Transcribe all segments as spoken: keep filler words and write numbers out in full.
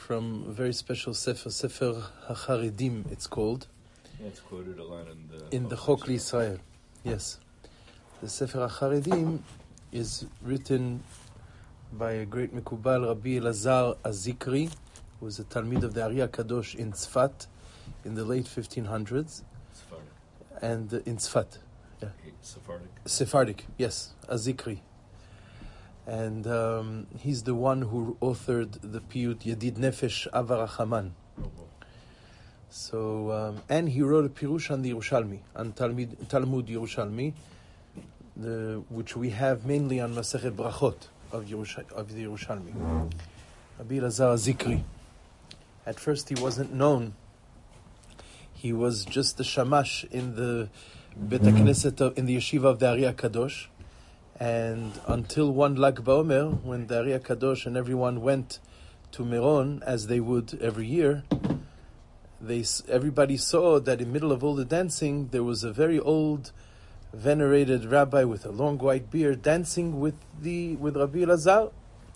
from a very special Sefer, Sefer HaCharedim, it's called. Yeah, it's quoted a lot in the... In the Chok L'Yisrael, yes. The Sefer HaCharedim is written by a great Mekubal, Rabbi Elazar Azikri, who was a Talmid of the Ari HaKadosh in Tzfat in the late fifteen hundreds. Sephardic. And uh, in Tzfat. Yeah. Sephardic. Sephardic, yes, Azikri. And um, he's the one who authored the piyut Yedid Nefesh Ava Rachaman. Oh, So, um, and he wrote a pirush on the Yerushalmi, on Talmud, Talmud Yerushalmi, the, which we have mainly on Masechet Brachot of, Yerush, of the Yerushalmi. Rabbi Elazar Zikri. At first he wasn't known. He was just the shamash in the Bet HaKnesset, of, in the yeshiva of the Ari HaKadosh. And until one Lag BaOmer, when the Ari HaKadosh and everyone went to Meron, as they would every year, They everybody saw that in the middle of all the dancing, there was a very old, venerated rabbi with a long white beard dancing with the with Rabbi Elazar.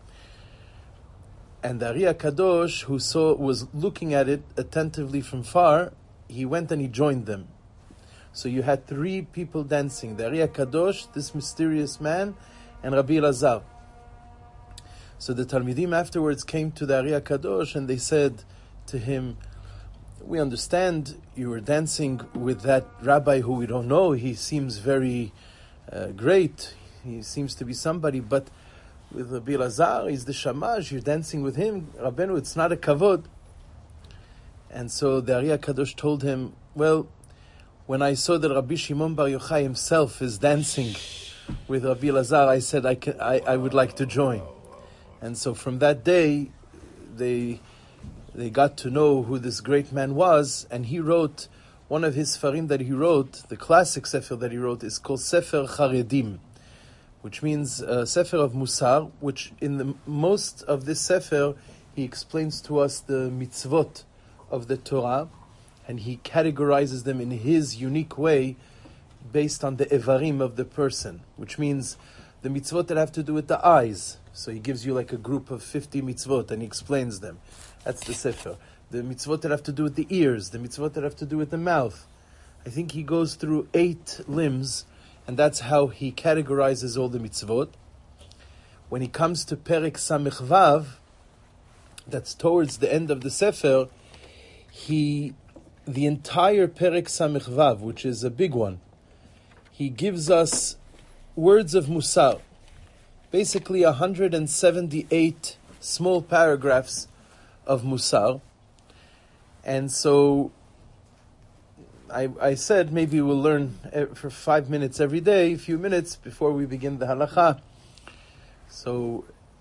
And the Ari HaKadosh, who saw was looking at it attentively from far, he went and he joined them. So you had three people dancing: the Ari HaKadosh, this mysterious man, and Rabbi Elazar. So the Talmidim afterwards came to the Ari HaKadosh and they said to him, "We understand you were dancing with that rabbi who we don't know. He seems very uh, great. He seems to be somebody. But with Rabbi Elazar, he's the shamash. You're dancing with him. Rabbeinu, it's not a kavod." And so the Ari HaKadosh told him, "Well, when I saw that Rabbi Shimon Bar Yochai himself is dancing with Rabbi Elazar, I said I, can, I, I would like to join." And so from that day, they... They got to know who this great man was, and he wrote, one of his Sefarim that he wrote, the classic Sefer that he wrote, is called Sefer Charedim, which means uh, Sefer of Musar, which in the most of this Sefer, he explains to us the mitzvot of the Torah, and he categorizes them in his unique way based on the evarim of the person, which means the mitzvot that have to do with the eyes. So he gives you like a group of fifty mitzvot, and he explains them. That's the Sefer. The mitzvot that have to do with the ears, the mitzvot that have to do with the mouth. I think he goes through eight limbs, and that's how he categorizes all the mitzvot. When he comes to Perek Samech Vav, that's towards the end of the Sefer, he, the entire Perek Samech Vav, which is a big one, he gives us words of Musar. Basically one hundred seventy-eight small paragraphs of Musar. And so I, I said maybe we'll learn for five minutes every day, a few minutes before we begin the halacha. So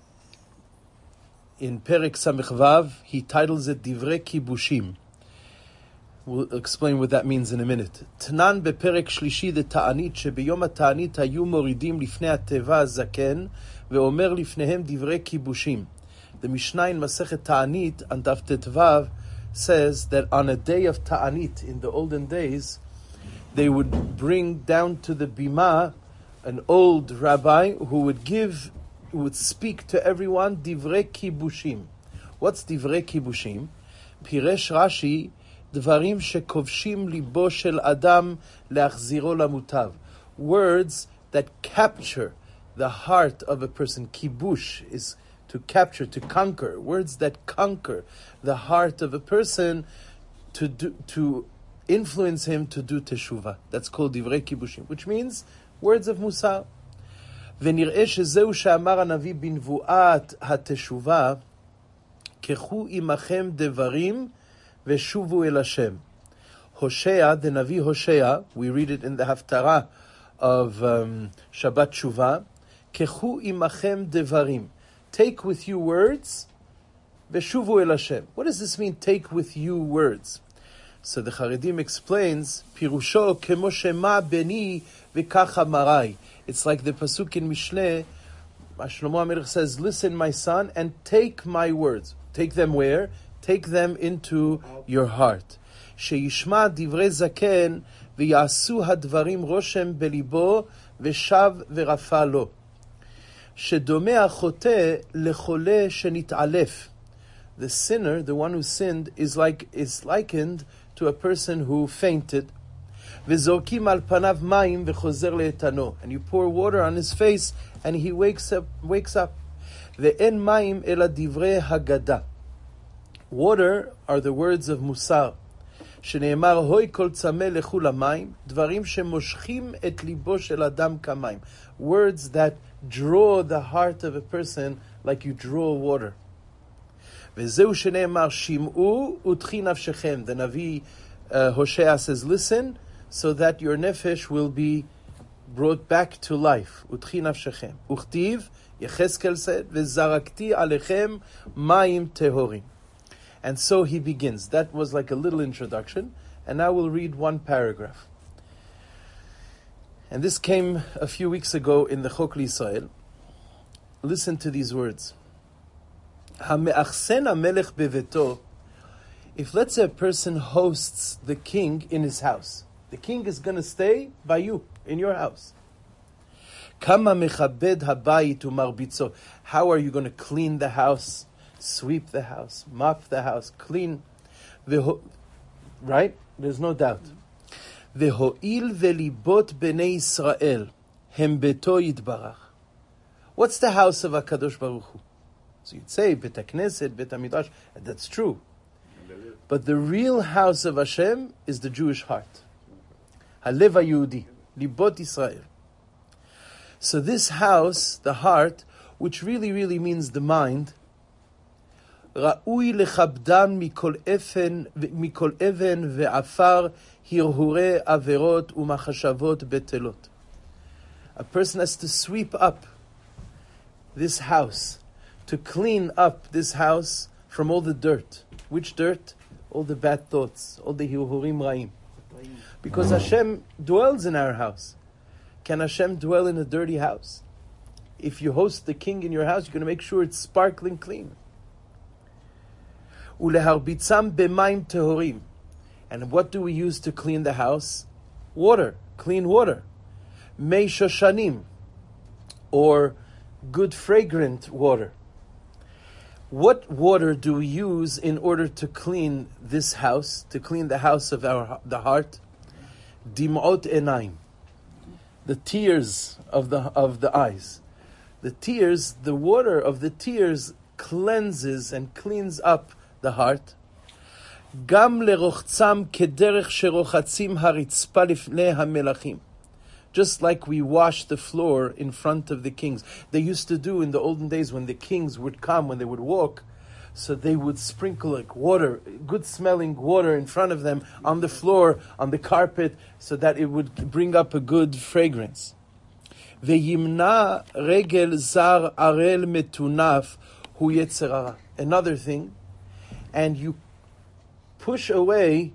in Perek Samech Vav, he titles it Divrei Kibushim. We'll explain what that means in a minute. Tanan beperek shlishi de ta'anit shebiyom ha'ta'anit hayu moridim lifnei ha'teva zaken ve'omer lifnehem divrei kibushim. The Mishnah in Masechet Ta'anit on Daf Tetvav says that on a day of Ta'anit in the olden days, they would bring down to the bima an old rabbi who would give, who would speak to everyone Divrei Kibushim. What's Divrei Kibushim? Piresh Rashi, Dvarim shekovshim libo shel Adam leachziro lamutav. Words that capture the heart of a person. Kibush is to capture, to conquer. Words that conquer the heart of a person to do, to influence him to do teshuvah. That's called divrei kibushim, which means words of Musar. ונראה שזהו שאמר הנביא בנבואת התשובה, קחו עמכם דברים ושובו אל השם. Hosea, the Navi Hosea, we read it in the Haftarah of um, Shabbat Shuvah, קחו עמכם דברים. Take with you words, veshuvu el Hashem. What does this mean, take with you words? So the Charedim explains, Pirusho kemo shema beni v'kacha marai. It's like the pasuk in Mishleh, Shlomo HaMelech says, listen, my son, and take my words. Take them where? Take them into your heart. Sheishma divrei zaken v'yasu hadvarim roshem belibo v'shav v'rafa lo. שדומה החוטא לחולה שנתעלף, the sinner, the one who sinned, is like is likened to a person who fainted. וזורקים על פניו מים וחוזר לאיתנו. And you pour water on his face and he wakes up. Wakes up. ואין מים אלא דברי הגדה. Water are the words of Musar. שנאמר, הוי כל צמא לכו למים, דברים שמושכים את ליבו של אדם כמים. Words that draw the heart of a person like you draw water. וזהו שנאמר, שמעו ותחי נפשכם. The Navi uh, Hosea says, listen, so that your nefesh will be brought back to life. ותחי נפשכם. וכתיב, יחזקאל said, וזרקתי עליכם מים טהורים. And so he begins. That was like a little introduction. And now we'll read one paragraph. And this came a few weeks ago in the Chok L'Yisrael. Listen to these words. Ha'me'achsen ha'melech beveto. If let's say a person hosts the king in his house. The king is going to stay by you, in your house. Kama mechabed habayit u'marbitzo. How are you going to clean the house? Sweep the house, mop the house, clean. Veho, right? There's no doubt. Veho'il velibot bnei Yisrael hem beto yitbarach. What's the house of HaKadosh Baruch Hu? So you'd say, Bet HaKnesset, Bet HaMidrash. That's true. But the real house of Hashem is the Jewish heart. Halev HaYehudi, libot Yisrael. So this house, the heart, which really, really means the mind, ראוי לכבדם מכל אבן, מכל אבן ועפר, הרהורי עבירות ומחשבות בטלות. A person has to sweep up this house, to clean up this house from all the dirt. Which dirt? All the bad thoughts, all the hirhurim ra'im. Because Hashem dwells in our house. Can Hashem dwell in a dirty house? If you host the king in your house, you're going to make sure it's sparkling clean. ולהרביצם במים טהורים. And what do we use to clean the house? Water, clean water. מי שושנים, or good fragrant water. What water do we use in order to clean this house, to clean the house of our the heart? Dim'ot enayim, the tears of the of the eyes. The tears, the water of the tears cleanses and cleans up the heart. גם לרוחצם כדרך שרוחצים הרצפה לפני המלכים. Just like we wash the floor in front of the kings. They used to do in the olden days when the kings would come, when they would walk, so they would sprinkle like water, good smelling water in front of them on the floor, on the carpet, so that it would bring up a good fragrance. וימנע רגל זר ערל מטונף הוא יצר הרע. Another thing, and you push away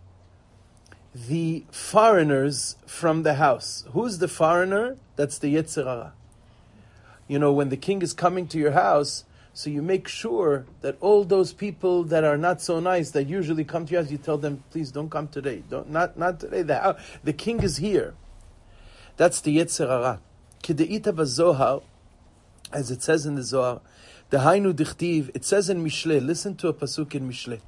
the foreigners from the house. Who's the foreigner? That's the Yetzer Hara. You know, when the king is coming to your house, so you make sure that all those people that are not so nice, that usually come to your house, you tell them, please don't come today. Don't, not, not today. The, house, the king is here. That's the Yetzer Hara. Kedeita bazohar, as it says in the Zohar, Dehainu dichtiv, it says in Mishle, listen to a pasuk in Mishle.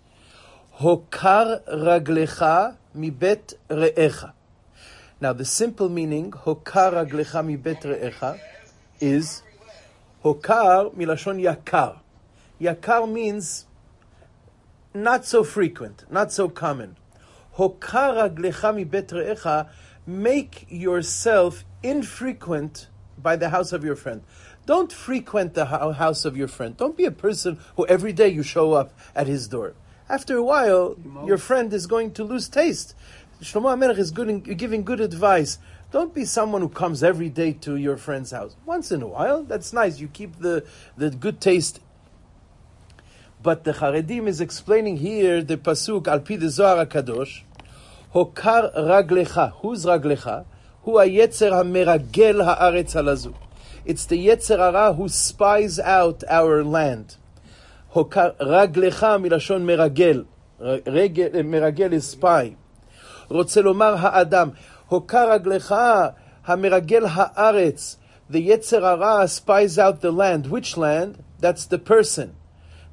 Hokar raglecha mibet re'echa. Now the simple meaning, Hokar raglecha mibet re'echa, is Hokar milashon yakar. Yakar means not so frequent, not so common. Hokar raglecha mibet re'echa, make yourself infrequent by the house of your friend. Don't frequent the house of your friend. Don't be a person who every day you show up at his door. After a while, your friend is going to lose taste. Shlomo HaMelech is good in, giving good advice. Don't be someone who comes every day to your friend's house. Once in a while, that's nice. You keep the, the good taste. But the Charedim is explaining here the pasuk al pi the Zohar HaKadosh. Hokar raglecha. Who's raglecha? Hu hayetzer hameragel haaretz halazu. It's the Yetzer Hara who spies out our land. Hokar raglecha milashon meragel. Meragel is spy. Rotze lomar ha'adam. Hokar raglecha hameragel haaretz. The Yetzer Hara spies out the land. Which land? That's the person.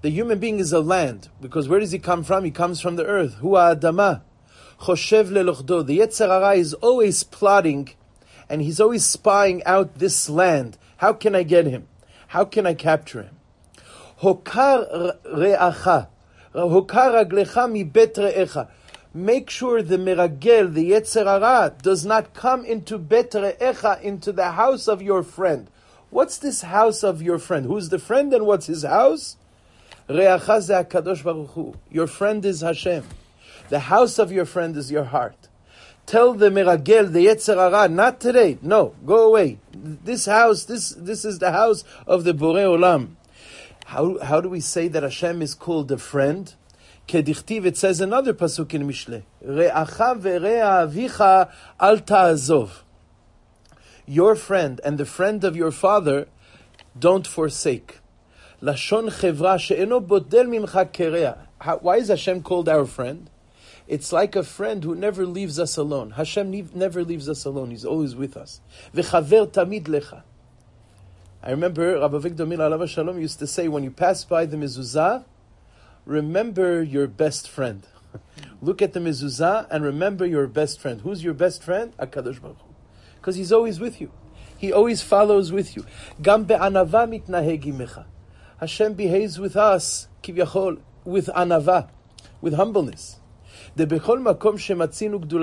The human being is a land, because where does he come from? He comes from the earth. Hu ha'adama. Choshev lelochdo. The Yetzer Hara is always plotting, and he's always spying out this land. How can I get him? How can I capture him? Hokar re'acha. Hokar raglecha mi bet re'echa. Make sure the meragel, the Yetzer Hara, does not come into bet re'echa, into the house of your friend. What's this house of your friend? Who's the friend and what's his house? Re'acha ze HaKadosh Baruch Hu. Your friend is Hashem. The house of your friend is your heart. Tell the meragel, the Yetzer Hara, not today. No, go away. This house, this this is the house of the Borei Olam. How how do we say that Hashem is called a friend? Kedichtiv, it says another pasuk in Mishle. Re'acha ve're'a avicha al ta'azov. Your friend and the friend of your father, don't forsake. Lashon chevra she'eno bodel mincha kere'a. Why is Hashem called our friend? It's like a friend who never leaves us alone. Hashem never leaves us alone. He's always with us. V'chaver tamid lecha. I remember Rabbi Avigdor Miller Alav Shalom used to say, when you pass by the mezuzah, remember your best friend. Look at the mezuzah and remember your best friend. Who's your best friend? HaKadosh Baruch Hu. Because he's always with you. He always follows with you. Gam be'anava mitnaheg imecha. Hashem behaves with us, kivyachol, with anava, with humbleness. Because as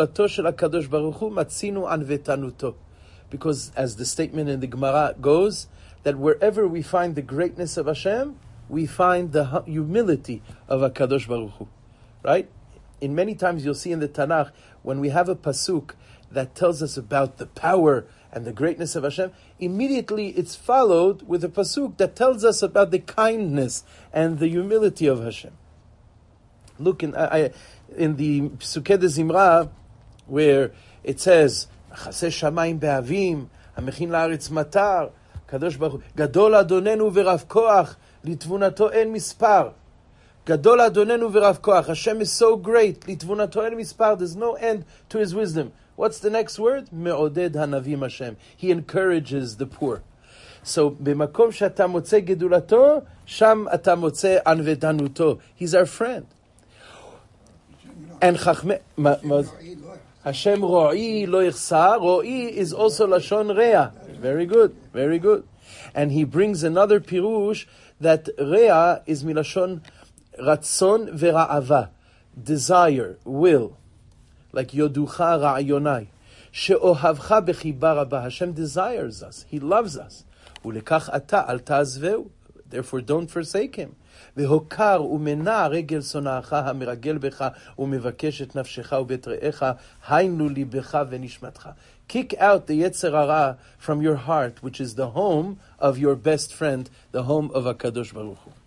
the statement in the Gemara goes, that wherever we find the greatness of Hashem, we find the humility of HaKadosh Baruch Hu. Right? In many times you'll see in the Tanakh, when we have a pasuk that tells us about the power and the greatness of Hashem, immediately it's followed with a pasuk that tells us about the kindness and the humility of Hashem. Look, in, I, in the Pesukei de Zimra, where it says, Chaseh shamayim be'avim, hamechin la'aretz matar, Kadosh Baruch Hu, Gadol Adonenu v'rav koach, litvunato en mispar. Gadol Adonenu v'rav koach, Hashem is so great, litvunato en mispar, there's no end to his wisdom. What's the next word? Me'oded hanavim Hashem. He encourages the poor. So, b'makom she'ata motzeh gedulato, sham ata motzeh anvedanuto. He's our friend. And Chachme, ma, ma, Hashem ro'i lo yichsa. Ro'i is also lashon rea. Very good, very good. And he brings another pirush that rea is milashon ratzon vera'ava, desire, will. Like yoducha ra'yonai. She'ohavcha bechiba rabah. Hashem desires us. He loves us. Ulekach ata al ta'azveu. Therefore don't forsake him. והוקר ומנע רגל שונאך המרגל בך ומבקש את נפשך ובית רעך היינו ליבך ונשמתך. Kick out the Yetzer Hara from your heart, which is the home of your best friend, the home of HaKadosh Baruch Hu.